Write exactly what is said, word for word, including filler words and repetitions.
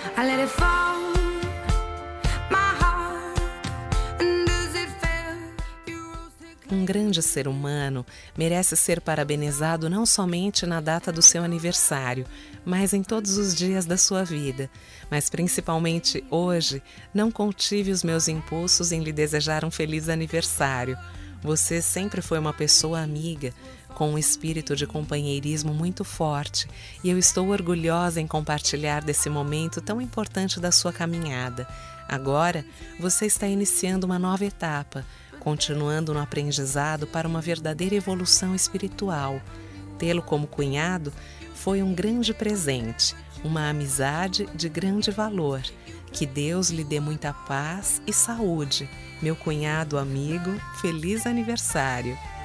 I let it fall, my heart, and as it fell, you rose to... Um grande ser humano merece ser parabenizado não somente na data do seu aniversário, mas em todos os dias da sua vida. Mas principalmente hoje, não contive os meus impulsos em lhe desejar um feliz aniversário. Você sempre foi uma pessoa amiga, com um espírito de companheirismo muito forte, e eu estou orgulhosa em compartilhar desse momento tão importante da sua caminhada. Agora, você está iniciando uma nova etapa, continuando no aprendizado para uma verdadeira evolução espiritual. Tê-lo como cunhado foi um grande presente, uma amizade de grande valor. Que Deus lhe dê muita paz e saúde. Meu cunhado amigo, feliz aniversário!